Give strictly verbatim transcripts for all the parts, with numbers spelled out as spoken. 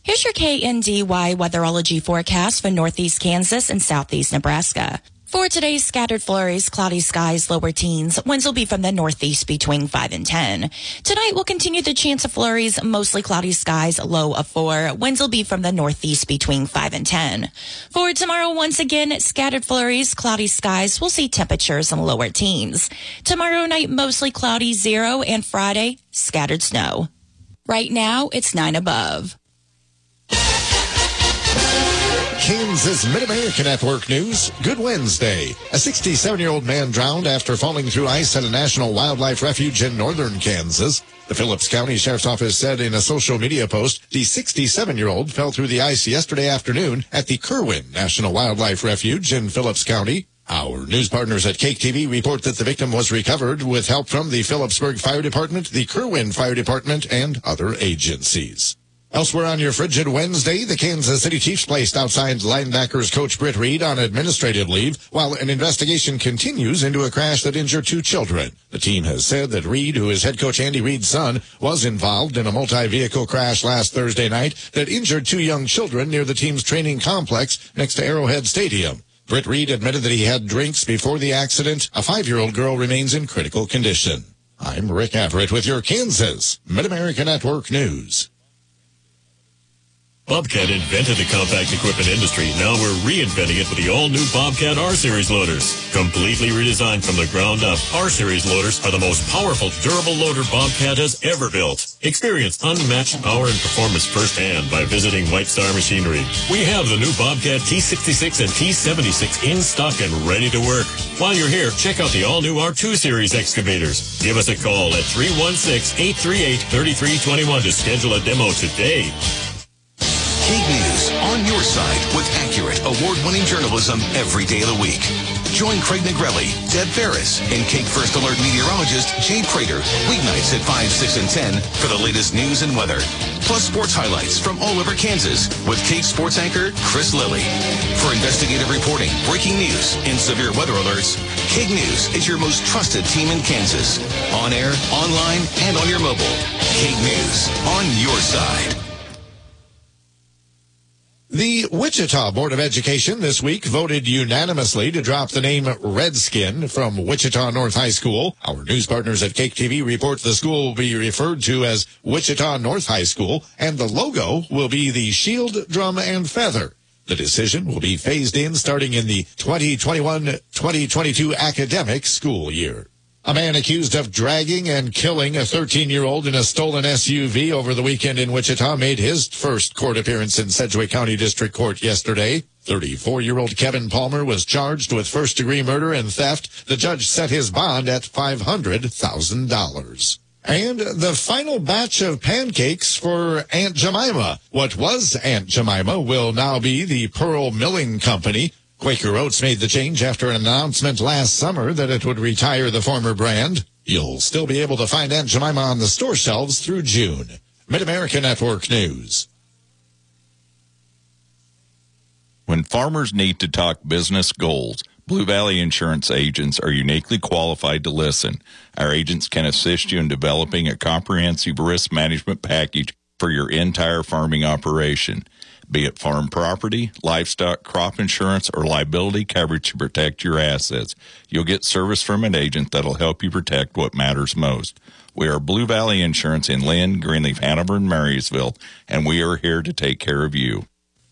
Here's your K N D Y weatherology forecast for northeast Kansas and southeast Nebraska. For today's scattered flurries, cloudy skies, lower teens. Winds will be from the northeast between five and ten. Tonight we'll continue the chance of flurries, mostly cloudy skies, low of four. Winds will be from the northeast between five and ten. For tomorrow, once again, scattered flurries, cloudy skies. We'll see temperatures in lower teens. Tomorrow night, mostly cloudy, zero, and Friday, scattered snow. Right now, it's nine above. Kansas Mid-America Network News. Good Wednesday. A sixty-seven-year-old man drowned after falling through ice at a national wildlife refuge in northern Kansas. The Phillips County Sheriff's Office said in a social media post, the sixty-seven-year-old fell through the ice yesterday afternoon at the Kerwin National Wildlife Refuge in Phillips County. Our news partners at Cake T V report that the victim was recovered with help from the Phillipsburg Fire Department, the Kerwin Fire Department, and other agencies. Elsewhere on your frigid Wednesday, the Kansas City Chiefs placed outside linebackers coach Britt Reed on administrative leave while an investigation continues into a crash that injured two children. The team has said that Reed, who is head coach Andy Reid's son, was involved in a multi-vehicle crash last Thursday night that injured two young children near the team's training complex next to Arrowhead Stadium. Britt Reed admitted that he had drinks before the accident. A five-year-old girl remains in critical condition. I'm Rick Everett with your Kansas Mid-America Network News. Bobcat invented the compact equipment industry. Now we're reinventing it with the all-new Bobcat R-Series loaders. Completely redesigned from the ground up, R-Series loaders are the most powerful, durable loader Bobcat has ever built. Experience unmatched power and performance firsthand by visiting White Star Machinery. We have the new Bobcat T sixty-six and T seventy-six in stock and ready to work. While you're here, check out the all-new R two Series excavators. Give us a call at three one six, eight three eight, three three two one to schedule a demo today. Cake News, on your side with accurate, award-winning journalism every day of the week. Join Craig Negrelli, Deb Ferris, and Cake First Alert meteorologist Jay Prater weeknights at five, six, and ten for the latest news and weather. Plus sports highlights from all over Kansas with Cake sports anchor Chris Lilly. For investigative reporting, breaking news, and severe weather alerts, Cake News is your most trusted team in Kansas. On air, online, and on your mobile. Cake News, on your side. The Wichita Board of Education this week voted unanimously to drop the name Redskin from Wichita North High School. Our news partners at Cake T V report the school will be referred to as Wichita North High School, and the logo will be the shield, drum, and feather. The decision will be phased in starting in the twenty twenty-one twenty twenty-two academic school year. A man accused of dragging and killing a thirteen-year-old in a stolen S U V over the weekend in Wichita made his first court appearance in Sedgwick County District Court yesterday. thirty-four-year-old Kevin Palmer was charged with first-degree murder and theft. The judge set his bond at five hundred thousand dollars. And the final batch of pancakes for Aunt Jemima. What was Aunt Jemima will now be the Pearl Milling Company. Quaker Oats made the change after an announcement last summer that it would retire the former brand. You'll still be able to find Aunt Jemima on the store shelves through June. Mid-America Network News. When farmers need to talk business goals, Blue Valley Insurance agents are uniquely qualified to listen. Our agents can assist you in developing a comprehensive risk management package for your entire farming operation. Be it farm property, livestock, crop insurance, or liability coverage to protect your assets. You'll get service from an agent that'll help you protect what matters most. We are Blue Valley Insurance in Lynn, Greenleaf, Hanover, and Marysville, and we are here to take care of you.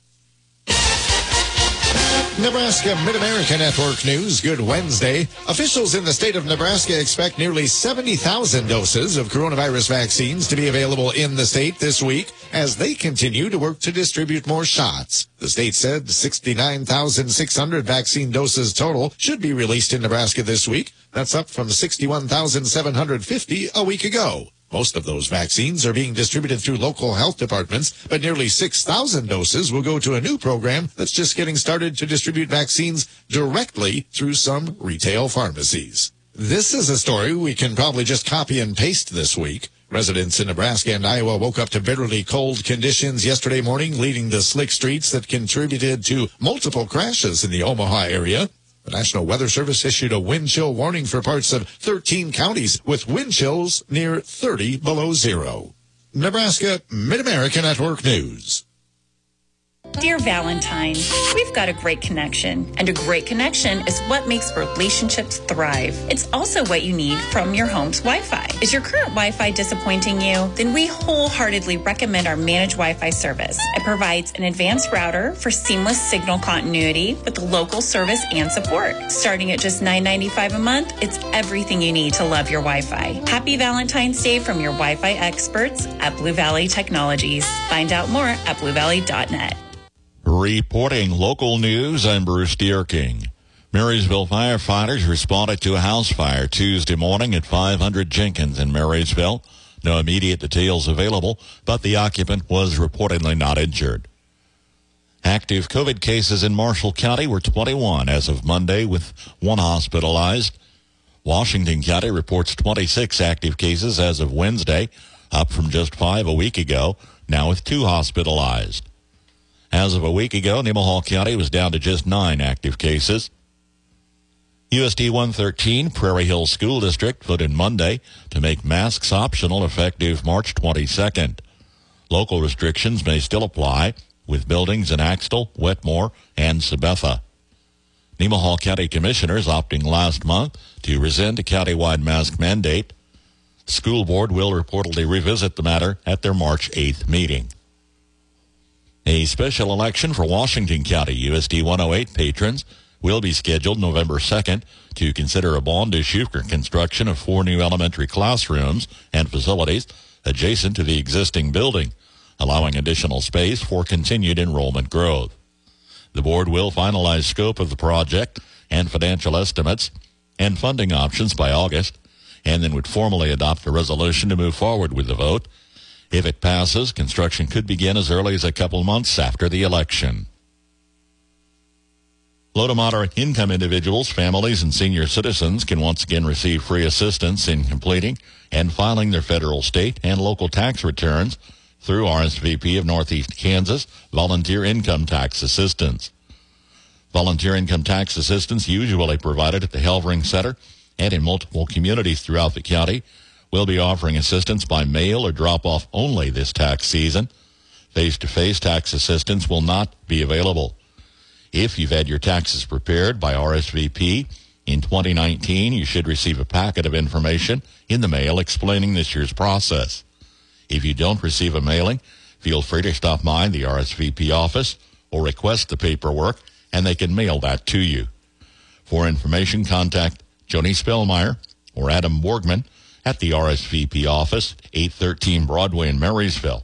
Nebraska Mid-America Network News. Good Wednesday. Officials in the state of Nebraska expect nearly seventy thousand doses of coronavirus vaccines to be available in the state this week as they continue to work to distribute more shots. The state said sixty-nine thousand six hundred vaccine doses total should be released in Nebraska this week. That's up from sixty-one thousand seven hundred fifty a week ago. Most of those vaccines are being distributed through local health departments, but nearly six thousand doses will go to a new program that's just getting started to distribute vaccines directly through some retail pharmacies. This is a story we can probably just copy and paste this week. Residents in Nebraska and Iowa woke up to bitterly cold conditions yesterday morning, leading to slick streets that contributed to multiple crashes in the Omaha area. The National Weather Service issued a wind chill warning for parts of thirteen counties with wind chills near thirty below zero. Nebraska Mid-America Network News. Dear Valentine, we've got a great connection, and a great connection is what makes relationships thrive. It's also what you need from your home's Wi-Fi. Is your current Wi-Fi disappointing you? Then we wholeheartedly recommend our managed Wi-Fi service. It provides an advanced router for seamless signal continuity with local service and support. Starting at just nine ninety-five a month, it's everything you need to love your Wi-Fi. Happy Valentine's Day from your Wi-Fi experts at Blue Valley Technologies. Find out more at blue valley dot net. Reporting local news, I'm Bruce Deerking. Marysville firefighters responded to a house fire Tuesday morning at five hundred Jenkins in Marysville. No immediate details available, but the occupant was reportedly not injured. Active COVID cases in Marshall County were twenty-one as of Monday, with one hospitalized. Washington County reports twenty-six active cases as of Wednesday, up from just five a week ago, now with two hospitalized. As of a week ago, Nemaha County was down to just nine active cases. U S D one thirteen Prairie Hill School District voted Monday to make masks optional effective March twenty-second. Local restrictions may still apply with buildings in Axtell, Wetmore, and Sabetha. Nemaha County Commissioners opting last month to rescind a countywide mask mandate. The school board will reportedly revisit the matter at their March eighth meeting. A special election for Washington County U S D one oh eight patrons will be scheduled November second to consider a bond issue for construction of four new elementary classrooms and facilities adjacent to the existing building, allowing additional space for continued enrollment growth. The board will finalize scope of the project and financial estimates and funding options by August, and then would formally adopt a resolution to move forward with the vote. If it passes, construction could begin as early as a couple months after the election. Low to moderate income individuals, families, and senior citizens can once again receive free assistance in completing and filing their federal, state, and local tax returns through R S V P of Northeast Kansas Volunteer Income Tax Assistance. Volunteer income tax assistance, usually provided at the Helvering Center and in multiple communities throughout the county, will be offering assistance by mail or drop-off only this tax season. Face-to-face tax assistance will not be available. If you've had your taxes prepared by R S V P in twenty nineteen, you should receive a packet of information in the mail explaining this year's process. If you don't receive a mailing, feel free to stop by the R S V P office or request the paperwork, and they can mail that to you. For information, contact Joni Spellmeyer or Adam Borgman at the R S V P office, eight thirteen Broadway in Marysville.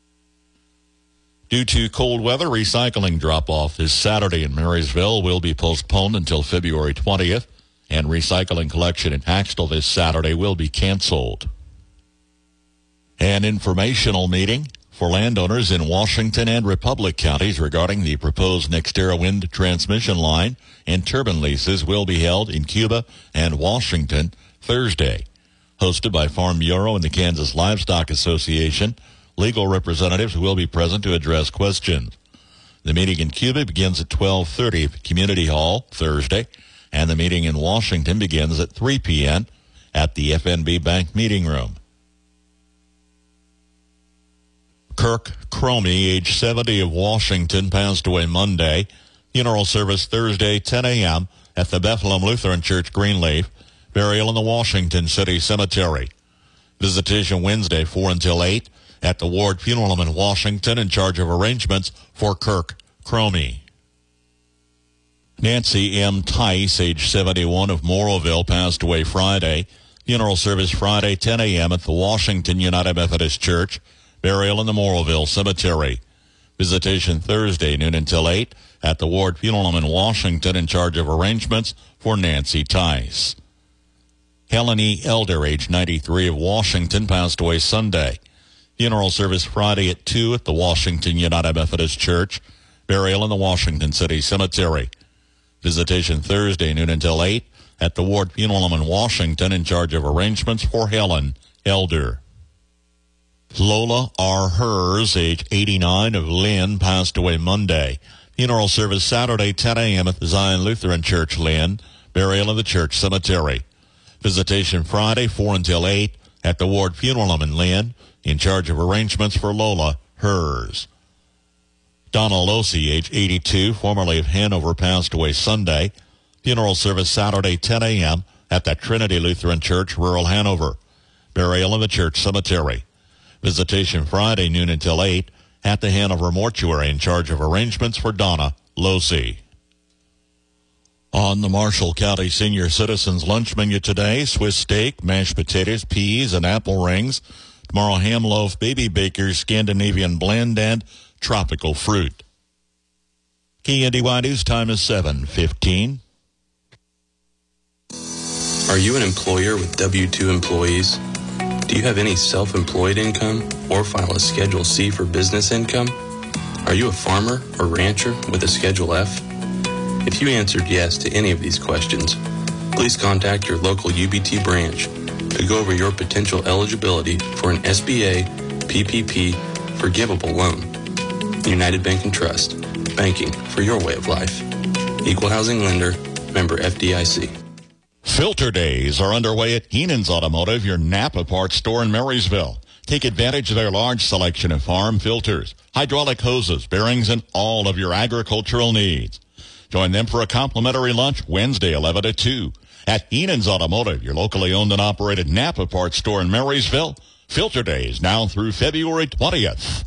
Due to cold weather, recycling drop-off this Saturday in Marysville will be postponed until February twentieth, and recycling collection in Axtell this Saturday will be canceled. An informational meeting for landowners in Washington and Republic counties regarding the proposed NextEra wind transmission line and turbine leases will be held in Cuba and Washington Thursday. Hosted by Farm Bureau and the Kansas Livestock Association, legal representatives will be present to address questions. The meeting in Cuba begins at twelve thirty at Community Hall Thursday, and the meeting in Washington begins at three p.m. at the F N B Bank Meeting Room. Kirk Cromie, age seventy, of Washington, passed away Monday. Funeral service Thursday, ten a.m. at the Bethlehem Lutheran Church, Greenleaf. Burial in the Washington City Cemetery. Visitation Wednesday, four until eight, at the Ward Funeral Home in Washington, in charge of arrangements for Kirk Cromie. Nancy M. Tice, age seventy-one, of Moroville, passed away Friday. Funeral service Friday, ten a.m. at the Washington United Methodist Church. Burial in the Moroville Cemetery. Visitation Thursday, noon until eight, at the Ward Funeral Home in Washington, in charge of arrangements for Nancy Tice. Helen E. Elder, age ninety-three, of Washington, passed away Sunday. Funeral service Friday at two at the Washington United Methodist Church. Burial in the Washington City Cemetery. Visitation Thursday, noon until eight, at the Ward Funeral Home in Washington, in charge of arrangements for Helen Elder. Lola R. Hers, age eighty-nine, of Lynn, passed away Monday. Funeral service Saturday, ten a.m. at the Zion Lutheran Church, Lynn. Burial in the church cemetery. Visitation Friday, four until eight, at the Ward Funeral Home in Lynn, in charge of arrangements for Lola Hers. Donna Losi, age eighty-two, formerly of Hanover, passed away Sunday. Funeral service Saturday, ten a.m. at the Trinity Lutheran Church, rural Hanover. Burial in the church cemetery. Visitation Friday, noon until eight, at the Hanover Mortuary, in charge of arrangements for Donna Losi. On the Marshall County Senior Citizens Lunch menu today, Swiss steak, mashed potatoes, peas, and apple rings. Tomorrow, ham loaf, baby baker's Scandinavian blend, and tropical fruit. K N D Y News time is seven fifteen. Are you an employer with W two employees? Do you have any self-employed income or file a Schedule C for business income? Are you a farmer or rancher with a Schedule F? If you answered yes to any of these questions, please contact your local U B T branch to go over your potential eligibility for an S B A P P P forgivable loan. United Bank and Trust, banking for your way of life. Equal housing lender, member F D I C. Filter days are underway at Heenan's Automotive, your Napa parts store in Marysville. Take advantage of their large selection of farm filters, hydraulic hoses, bearings, and all of your agricultural needs. Join them for a complimentary lunch Wednesday, eleven to two. At Heenan's Automotive, your locally owned and operated Napa parts store in Marysville. Filter days now through February twentieth.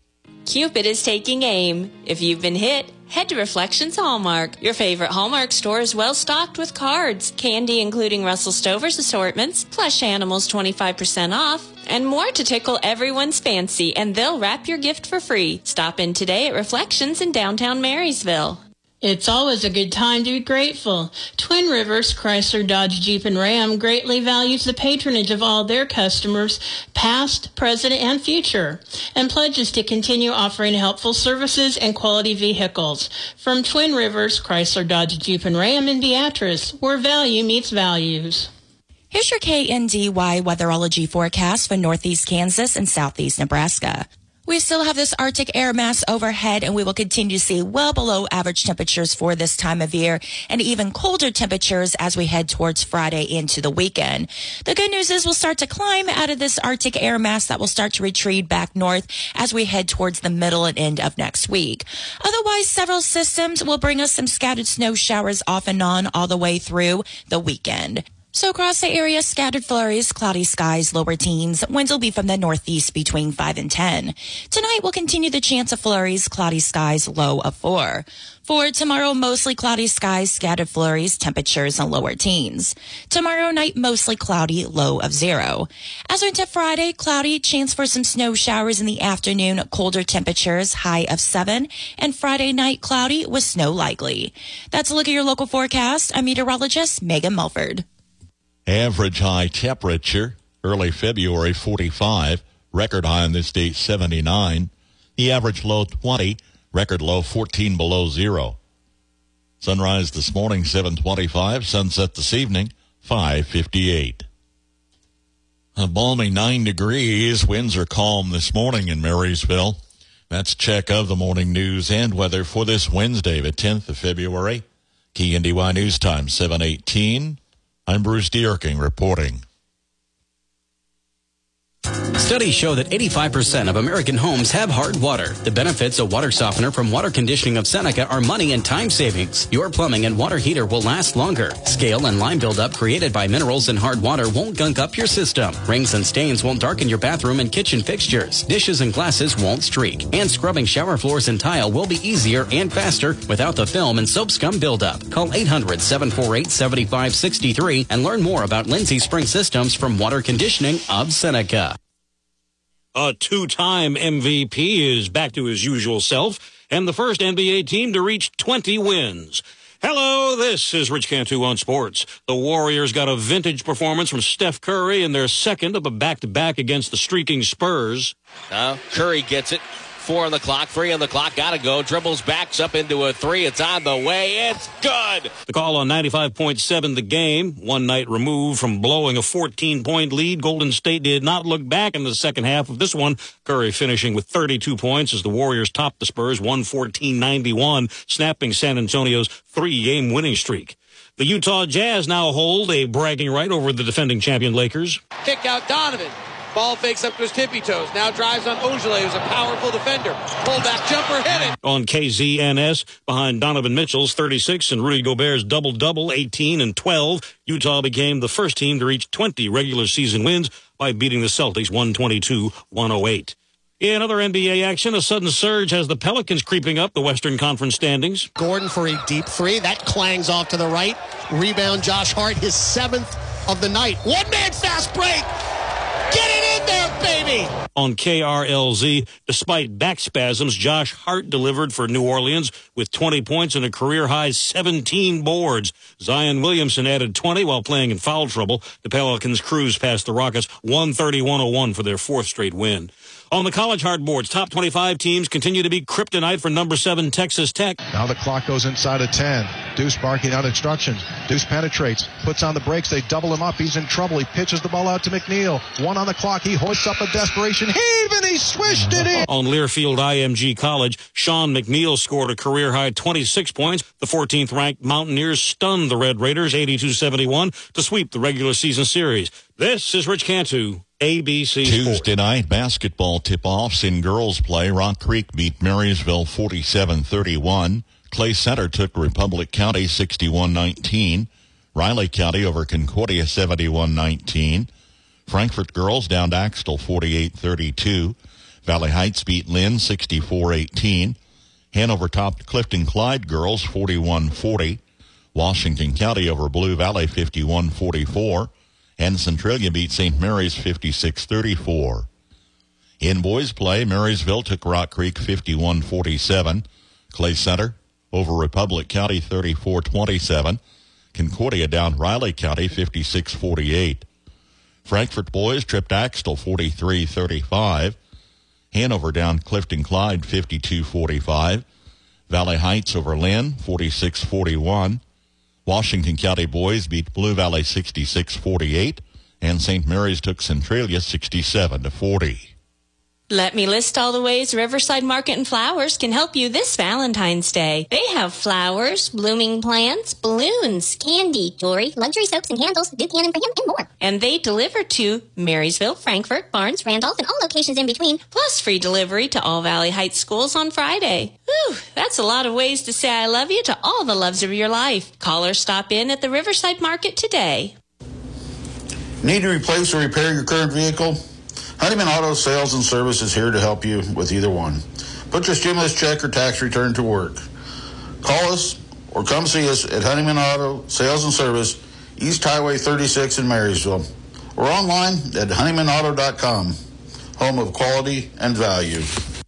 Cupid is taking aim. If you've been hit, head to Reflections Hallmark. Your favorite Hallmark store is well stocked with cards, candy including Russell Stover's assortments, plush animals twenty-five percent off, and more to tickle everyone's fancy, and they'll wrap your gift for free. Stop in today at Reflections in downtown Marysville. It's always a good time to be grateful. Twin Rivers Chrysler, Dodge, Jeep, and Ram greatly values the patronage of all their customers, past, present, and future, and pledges to continue offering helpful services and quality vehicles. From Twin Rivers Chrysler, Dodge, Jeep, and Ram in Beatrice, where value meets values. Here's your K N D Y weatherology forecast for northeast Kansas and southeast Nebraska. We still have this Arctic air mass overhead, and we will continue to see well below average temperatures for this time of year and even colder temperatures as we head towards Friday into the weekend. The good news is we'll start to climb out of this Arctic air mass that will start to retreat back north as we head towards the middle and end of next week. Otherwise, several systems will bring us some scattered snow showers off and on all the way through the weekend. So across the area, scattered flurries, cloudy skies, lower teens. Winds will be from the northeast between five and ten. Tonight, we'll continue the chance of flurries, cloudy skies, low of four. For tomorrow, mostly cloudy skies, scattered flurries, temperatures and lower teens. Tomorrow night, mostly cloudy, low of zero. As we into Friday, cloudy, chance for some snow showers in the afternoon, colder temperatures, high of seven. And Friday night, cloudy with snow likely. That's a look at your local forecast. I'm meteorologist Megan Mulford. Average high temperature, early February, forty-five. Record high on this date, seventy-nine. The average low, twenty. Record low, fourteen below zero. Sunrise this morning, seven twenty-five. Sunset this evening, five fifty-eight. A balmy nine degrees. Winds are calm this morning in Marysville. That's a check of the morning news and weather for this Wednesday, the tenth of February. K N D Y News Time, seven eighteen. I'm Bruce Dierking reporting. Studies show that eighty-five percent of American homes have hard water. The benefits of water softener from Water Conditioning of Seneca are money and time savings. Your plumbing and water heater will last longer. Scale and lime buildup created by minerals in hard water won't gunk up your system. Rings and stains won't darken your bathroom and kitchen fixtures. Dishes and glasses won't streak. And scrubbing shower floors and tile will be easier and faster without the film and soap scum buildup. Call eight hundred, seven four eight, seven five six three and learn more about Lindsay Spring Systems from Water Conditioning of Seneca. A two-time M V P is back to his usual self, and the first N B A team to reach twenty wins. Hello, this is Rich Cantu on Sports. The Warriors got a vintage performance from Steph Curry in their second of a back-to-back against the streaking Spurs. Uh, Curry gets it. Four on the clock, three on the clock, gotta go. Dribbles, backs up into a three. It's on the way. It's good. The call on ninety-five point seven The Game. One night removed from blowing a fourteen-point lead. Golden State did not look back in the second half of this one. Curry finishing with thirty-two points as the Warriors topped the Spurs one fourteen ninety-one, snapping San Antonio's three-game winning streak. The Utah Jazz now hold a bragging right over the defending champion Lakers. Kick out Donovan. Ball fakes up to his tippy toes. Now drives on Ojale, who's a powerful defender. Pullback jumper, hit it. On K Z N S, behind Donovan Mitchell's thirty-six and Rudy Gobert's double-double, eighteen and twelve, Utah became the first team to reach twenty regular season wins by beating the Celtics one twenty-two to one oh eight. In other N B A action, a sudden surge has the Pelicans creeping up the Western Conference standings. Gordon for a deep three. That clangs off to the right. Rebound, Josh Hart, his seventh of the night. One-man fast break. Get it in there, baby! On K R L Z, despite back spasms, Josh Hart delivered for New Orleans with twenty points and a career-high seventeen boards. Zion Williamson added twenty while playing in foul trouble. The Pelicans cruised past the Rockets one thirty to one oh one for their fourth straight win. On the college hardboards, top twenty-five teams continue to be kryptonite for number seven Texas Tech. Now the clock goes inside of ten. Deuce barking out instructions. Deuce penetrates, puts on the brakes. They double him up. He's in trouble. He pitches the ball out to McNeil. One on the clock. He hoists up a desperation heave, and he swished it in. On Learfield I M G College, Sean McNeil scored a career-high twenty-six points. The fourteenth-ranked Mountaineers stunned the Red Raiders eighty-two seventy-one to sweep the regular season series. This is Rich Cantu, A B C Sports. Tuesday night basketball tip-offs in girls play. Rock Creek beat Marysville forty-seven thirty-one. Clay Center took Republic County sixty-one nineteen. Riley County over Concordia seventy-one nineteen. Frankfort girls downed Axtell forty-eight thirty-two. Valley Heights beat Lynn sixty-four eighteen. Hanover topped Clifton Clyde girls forty-one forty. Washington County over Blue Valley fifty-one forty-four. And Centralia beat Saint Mary's fifty-six thirty-four. In boys play, Marysville took Rock Creek fifty-one forty-seven. Clay Center over Republic County thirty-four twenty-seven. Concordia down Riley County fifty-six forty-eight. Frankfort boys tripped Axtell forty-three thirty-five. Hanover down Clifton Clyde fifty-two forty-five. Valley Heights over Lynn forty-six forty-one. Washington County boys beat Blue Valley sixty-six forty-eight, and Saint Mary's took Centralia sixty-seven to forty. Let me list all the ways Riverside Market and Flowers can help you this Valentine's Day. They have flowers, blooming plants, balloons, candy, jewelry, luxury soaps and candles, Buchanan, Brigham, and more. And they deliver to Marysville, Frankfort, Barnes, Randolph, and all locations in between, plus free delivery to all Valley Heights schools on Friday. Whew, that's a lot of ways to say I love you to all the loves of your life. Call or stop in at the Riverside Market today. Need to replace or repair your current vehicle? Honeyman Auto Sales and Service is here to help you with either one. Put your stimulus check or tax return to work. Call us or come see us at Honeyman Auto Sales and Service, East Highway thirty-six in Marysville, or online at honeyman auto dot com, home of quality and value.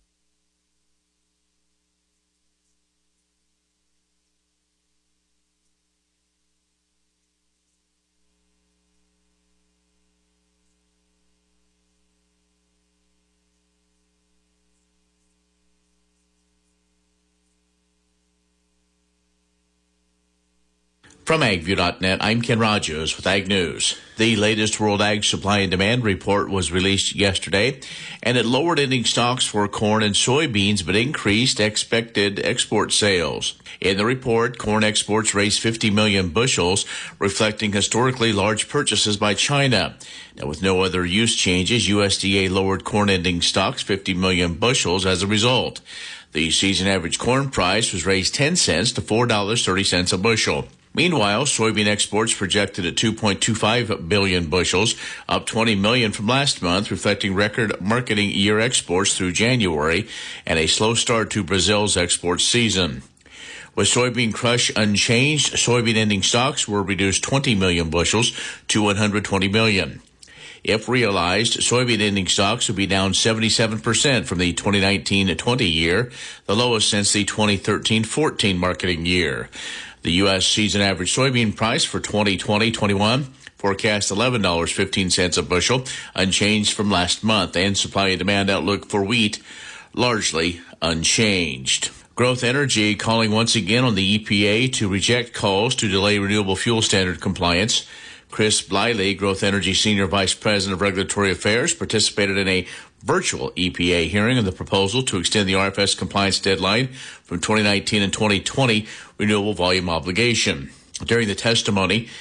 From ag view dot net, I'm Ken Rogers with Ag News. The latest World Ag Supply and Demand report was released yesterday, and it lowered ending stocks for corn and soybeans, but increased expected export sales. In the report, corn exports raised fifty million bushels, reflecting historically large purchases by China. Now, with no other use changes, U S D A lowered corn ending stocks fifty million bushels as a result. The season average corn price was raised ten cents to four dollars and thirty cents a bushel. Meanwhile, soybean exports projected at two point two five billion bushels, up twenty million from last month, reflecting record marketing year exports through January and a slow start to Brazil's export season. With soybean crush unchanged, soybean ending stocks were reduced twenty million bushels to one hundred twenty million. If realized, soybean ending stocks would be down seventy-seven percent from the twenty nineteen twenty year, the lowest since the twenty thirteen fourteen marketing year. The U S season average soybean price for twenty twenty twenty-one forecast eleven dollars and fifteen cents a bushel, unchanged from last month, and supply and demand outlook for wheat largely unchanged. Growth Energy calling once again on the E P A to reject calls to delay renewable fuel standard compliance. Chris Bliley, Growth Energy Senior Vice President of Regulatory Affairs, participated in a virtual E P A hearing on the proposal to extend the R F S compliance deadline from twenty nineteen and twenty twenty renewable volume obligation. During the testimony,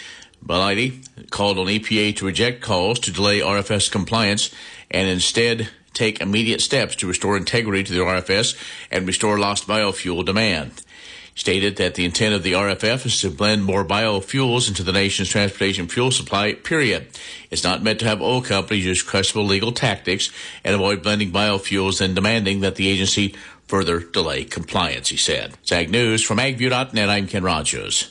Bellidy called on E P A to reject calls to delay R F S compliance and instead take immediate steps to restore integrity to the R F S and restore lost biofuel demand. Stated that the intent of the R F F is to blend more biofuels into the nation's transportation fuel supply, period. It's not meant to have oil companies use questionable legal tactics and avoid blending biofuels and demanding that the agency further delay compliance, he said. It's Ag News from ag view dot net. I'm Ken Rogers.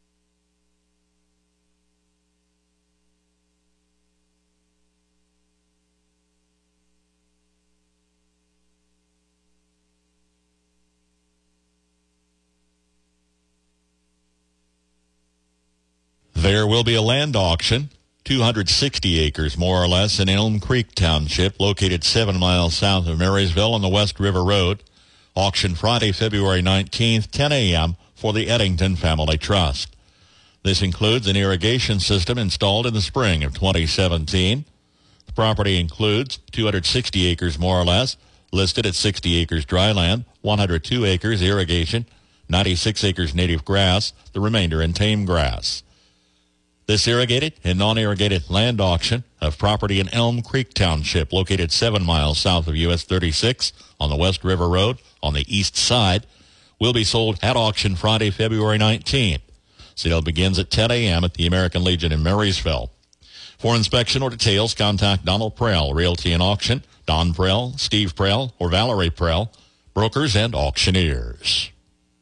There will be a land auction, two hundred sixty acres more or less, in Elm Creek Township, located seven miles south of Marysville on the West River Road. Auction Friday, February nineteenth, ten a.m. for the Eddington Family Trust. This includes an irrigation system installed in the spring of twenty seventeen. The property includes two hundred sixty acres more or less, listed at sixty acres dry land, one hundred two acres irrigation, ninety-six acres native grass, the remainder in tame grass. This irrigated and non-irrigated land auction of property in Elm Creek Township, located seven miles south of U S thirty-six on the West River Road on the east side, will be sold at auction Friday, February nineteenth. Sale begins at ten a.m. at the American Legion in Marysville. For inspection or details, contact Donald Prell, Realty and Auction, Don Prell, Steve Prell, or Valerie Prell, brokers and auctioneers.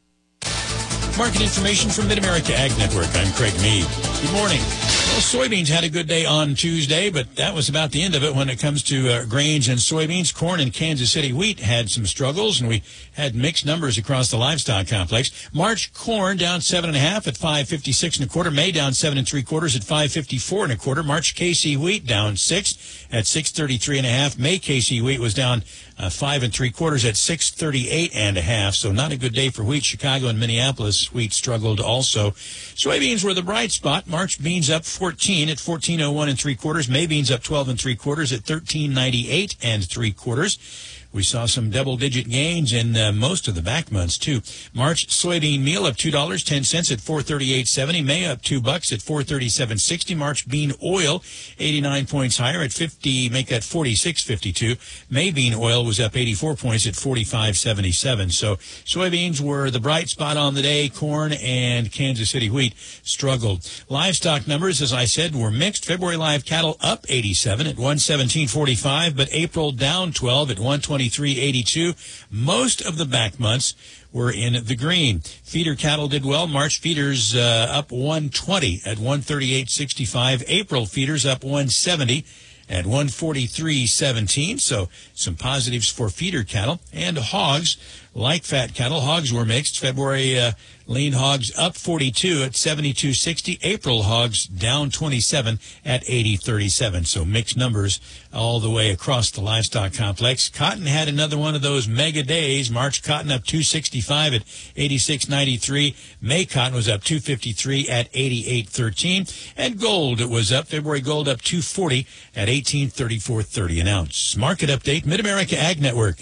Market information from Mid-America Ag Network. I'm Craig Meade. Good morning. Well, soybeans had a good day on Tuesday, but that was about the end of it when it comes to uh, grains and soybeans. Corn and Kansas City wheat had some struggles, and we had mixed numbers across the livestock complex. March corn down seven and a half at five fifty-six and a quarter. May down seven and three quarters at five fifty-four and a quarter. March K C wheat down six at six thirty-three and a half. May K C wheat was down uh, five and three quarters at six thirty-eight and a half. So not a good day for wheat. Chicago and Minneapolis wheat struggled also. Soybeans were the bright spot. March beans up fourteen at fourteen oh one and three quarters. May beans up twelve and three quarters at thirteen ninety-eight and three quarters. We saw some double-digit gains in uh, most of the back months, too. March soybean meal up two dollars and ten cents at four thirty-eight seventy. May up two bucks at four thirty-seven sixty. March bean oil eighty-nine points higher at fifty, make that forty-six fifty-two. May bean oil was up eighty-four points at forty-five seventy-seven. So soybeans were the bright spot on the day. Corn and Kansas City wheat struggled. Livestock numbers, as I said, were mixed. February live cattle up eighty-seven at one seventeen forty-five, but April down twelve at one twenty-three eighty-two. Most of the back months were in the green. Feeder cattle did well. March feeders uh, up one twenty at one thirty-eight sixty-five. April feeders up one seventy at one forty-three seventeen. So some positives for feeder cattle. And hogs, like fat cattle, hogs were mixed. February uh, lean hogs up forty-two at seventy-two sixty. April hogs down twenty-seven at eighty thirty-seven. So mixed numbers all the way across the livestock complex. Cotton had another one of those mega days. March cotton up two sixty-five at eighty-six ninety-three. May cotton was up two fifty-three at eighty-eight thirteen. And gold was up. February gold up two forty at eighteen thirty-four thirty an ounce. Market update, Mid-America Ag Network.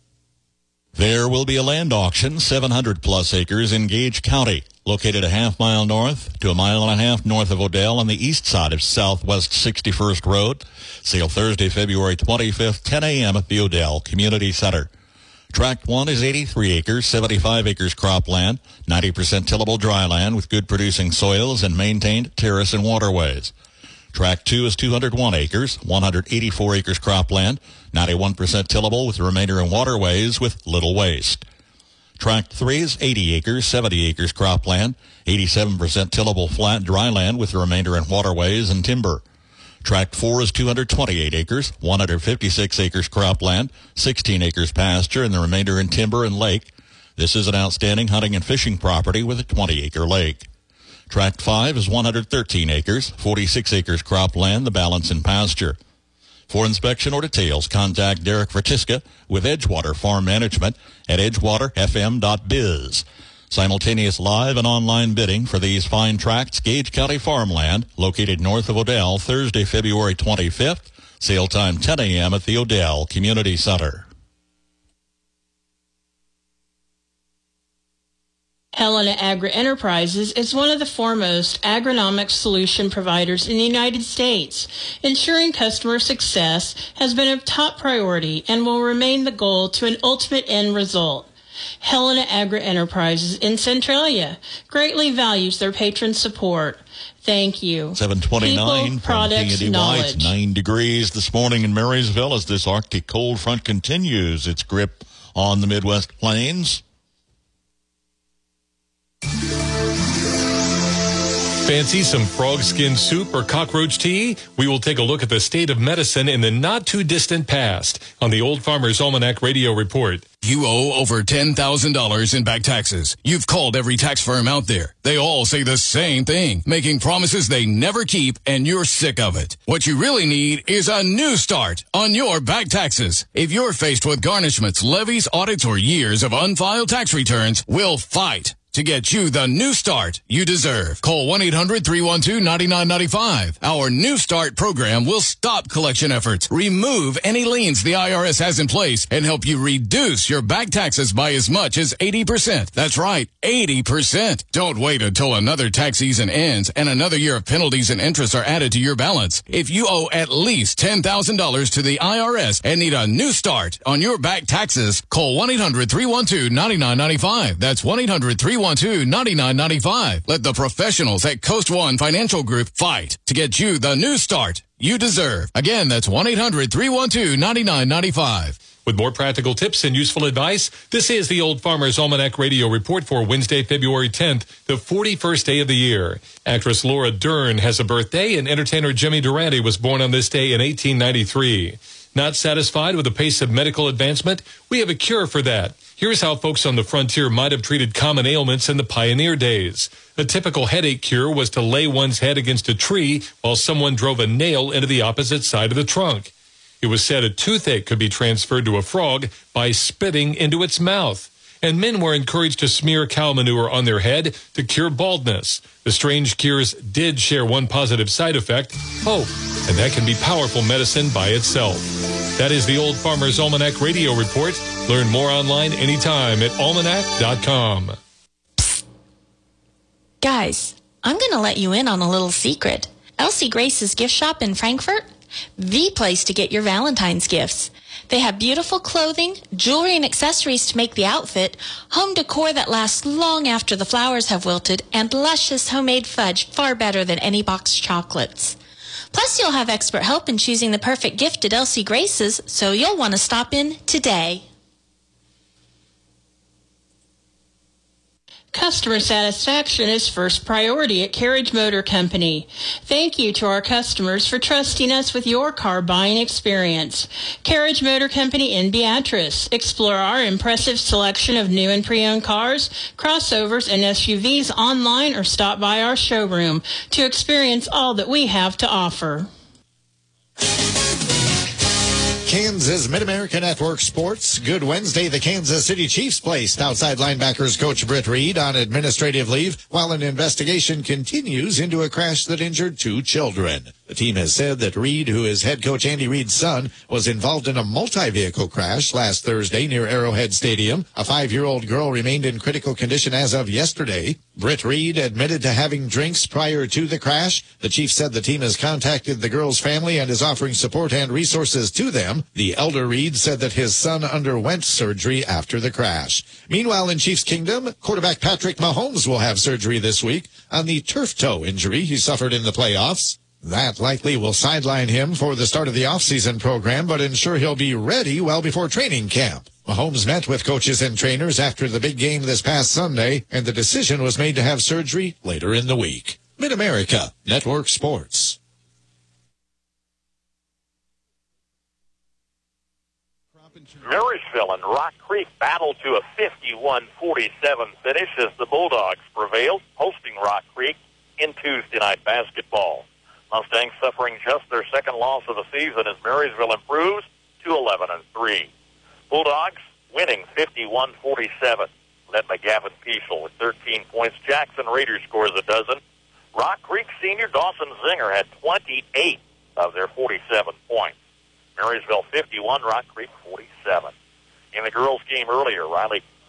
There will be a land auction, seven hundred plus acres in Gage County, located a half mile north to a mile and a half north of Odell on the east side of Southwest sixty-first Road. Sale Thursday, February twenty-fifth, ten a.m. at the Odell Community Center. Tract one is eighty-three acres, seventy-five acres cropland, ninety percent tillable dry land with good producing soils and maintained terrace and waterways. Tract two is two hundred one acres, one hundred eighty-four acres cropland, ninety-one percent tillable with the remainder in waterways with little waste. Tract three is eighty acres, seventy acres cropland, eighty-seven percent tillable flat dry land with the remainder in waterways and timber. Tract four is two hundred twenty-eight acres, one hundred fifty-six acres cropland, sixteen acres pasture, and the remainder in timber and lake. This is an outstanding hunting and fishing property with a twenty acre lake. Tract five is one hundred thirteen acres, forty-six acres cropland, the balance in pasture. For inspection or details, contact Derek Vertiska with Edgewater Farm Management at edgewater f m dot biz. Simultaneous live and online bidding for these fine tracts, Gage County farmland, located north of Odell, Thursday, February twenty-fifth. Sale time ten a.m. at the Odell Community Center. Helena Agri-Enterprises is one of the foremost agronomic solution providers in the United States. Ensuring customer success has been a top priority and will remain the goal to an ultimate end result. Helena Agri-Enterprises in Centralia greatly values their patron support. Thank you. seven twenty-nine People, from products, T and D knowledge. White, nine degrees this morning in Marysville as this Arctic cold front continues its grip on the Midwest plains. Fancy some frog skin soup or cockroach tea? We will take a look at the state of medicine in the not-too-distant past on the Old Farmer's Almanac Radio Report. You owe over ten thousand dollars in back taxes. You've called every tax firm out there. They all say the same thing, making promises they never keep, and you're sick of it. What you really need is a new start on your back taxes. If you're faced with garnishments, levies, audits, or years of unfiled tax returns, we'll fight to get you the new start you deserve. Call one eight hundred three one two nine nine nine five. Our New Start program will stop collection efforts, remove any liens the I R S has in place, and help you reduce your back taxes by as much as eighty percent. That's right, eighty percent. Don't wait until another tax season ends and another year of penalties and interest are added to your balance. If you owe at least ten thousand dollars to the I R S and need a new start on your back taxes, call one eight hundred three one two nine nine nine five. That's one eight hundred three one two nine nine nine five. Let the professionals at Coast One Financial Group fight to get you the new start you deserve. Again, that's one eight hundred three one two nine nine nine five. With more practical tips and useful advice, this is the Old Farmer's Almanac Radio Report for Wednesday, February tenth, the forty-first day of the year. Actress Laura Dern has a birthday, and entertainer Jimmy Durante was born on this day in eighteen ninety-three. Not satisfied with the pace of medical advancement? We have a cure for that. Here's how folks on the frontier might have treated common ailments in the pioneer days. A typical headache cure was to lay one's head against a tree while someone drove a nail into the opposite side of the trunk. It was said a toothache could be transferred to a frog by spitting into its mouth. And men were encouraged to smear cow manure on their head to cure baldness. The strange cures did share one positive side effect, hope, and that can be powerful medicine by itself. That is the Old Farmer's Almanac Radio Report. Learn more online anytime at almanac dot com. Guys, I'm going to let you in on a little secret. Elsie Grace's gift shop in Frankfort, the place to get your Valentine's gifts. They have beautiful clothing, jewelry and accessories to make the outfit, home decor that lasts long after the flowers have wilted, and luscious homemade fudge far better than any boxed chocolates. Plus, you'll have expert help in choosing the perfect gift at Elsie Grace's, so you'll want to stop in today. Customer satisfaction is first priority at Carriage Motor Company. Thank you to our customers for trusting us with your car buying experience. Carriage Motor Company in Beatrice. Explore our impressive selection of new and pre-owned cars, crossovers, and S U Vs online or stop by our showroom to experience all that we have to offer. Kansas Mid-America Network Sports. Good Wednesday. The Kansas City Chiefs placed outside linebackers coach Britt Reed on administrative leave while an investigation continues into a crash that injured two children. The team has said that Reed, who is head coach Andy Reid's son, was involved in a multi-vehicle crash last Thursday near Arrowhead Stadium. A five-year-old girl remained in critical condition as of yesterday. Britt Reed admitted to having drinks prior to the crash. The chief said the team has contacted the girl's family and is offering support and resources to them. The elder Reed said that his son underwent surgery after the crash. Meanwhile, in Chiefs Kingdom, quarterback Patrick Mahomes will have surgery this week on the turf toe injury he suffered in the playoffs. That likely will sideline him for the start of the offseason program, but ensure he'll be ready well before training camp. Mahomes met with coaches and trainers after the big game this past Sunday, and the decision was made to have surgery later in the week. Mid-America Network Sports. Marysville and Rock Creek battle to a fifty-one forty-seven finish as the Bulldogs prevailed, hosting Rock Creek in Tuesday night basketball. Mustangs suffering just their second loss of the season as Marysville improves to eleven and three. Bulldogs winning fifty-one forty-seven. Led by Gavin Peaschel with thirteen points. Jackson Rader scores a dozen. Rock Creek senior Dawson Zinger had twenty-eight of their forty-seven points. Marysville fifty-one, Rock Creek forty-seven. In the girls' game earlier, Riley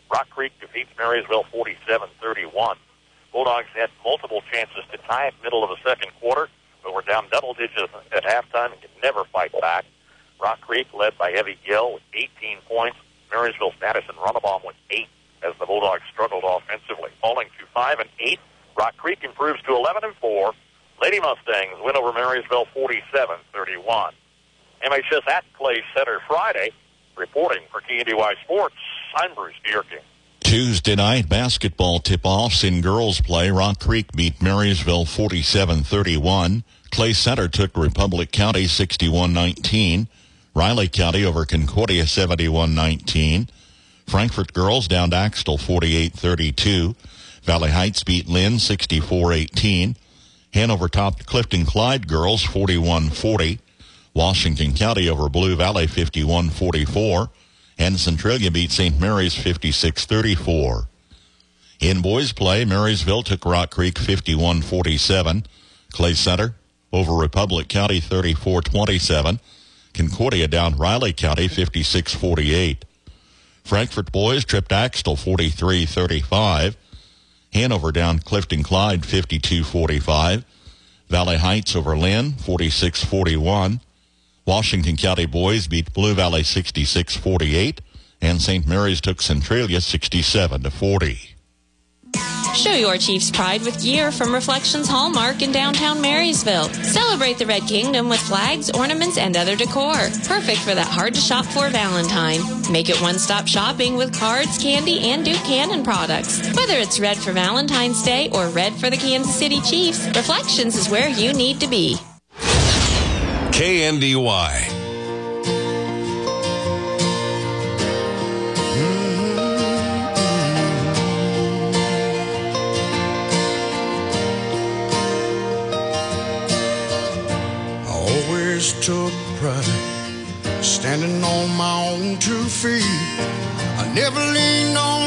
Rock Creek defeats Marysville forty-seven thirty-one. Bulldogs had multiple chances to tie it middle of the second quarter, but were down double digits at halftime and could never fight back. Rock Creek led by Evie Gill with eighteen points. Marysville's Madison Runabaum with eight as the Bulldogs struggled offensively. Falling to five and eight, Rock Creek improves to eleven and four. Lady Mustangs win over Marysville forty-seven thirty-one. M H S at Clay Center Friday. Reporting for K N D Y Sports, I'm Bruce Dierking. Tuesday night basketball tip-offs in girls play. Rock Creek beat Marysville forty-seven thirty-one. Clay Center took Republic County sixty-one nineteen. Riley County over Concordia seventy-one nineteen. Frankfort girls downed Axtell forty-eight thirty-two. Valley Heights beat Lynn sixty-four eighteen. Hanover topped Clifton Clyde girls forty-one forty. Washington County over Blue Valley fifty-one forty-four. And Centralia beat Saint Mary's fifty-six thirty-four. In boys play, Marysville took Rock Creek fifty-one forty-seven. Clay Center over Republic County thirty-four twenty-seven. Concordia down Riley County fifty-six forty-eight. Frankfort boys tripped Axtell forty-three thirty-five. Hanover down Clifton Clyde fifty-two forty-five. Valley Heights over Lynn forty-six forty-one. Washington County boys beat Blue Valley sixty-six forty-eight, and Saint Mary's took Centralia sixty-seven to forty. Show your Chiefs pride with gear from Reflections Hallmark in downtown Marysville. Celebrate the Red Kingdom with flags, ornaments, and other decor. Perfect for that hard-to-shop-for Valentine. Make it one-stop shopping with cards, candy, and Duke Cannon products. Whether it's red for Valentine's Day or red for the Kansas City Chiefs, Reflections is where you need to be. K N D Y. Took pride standing on my own two feet. I never leaned on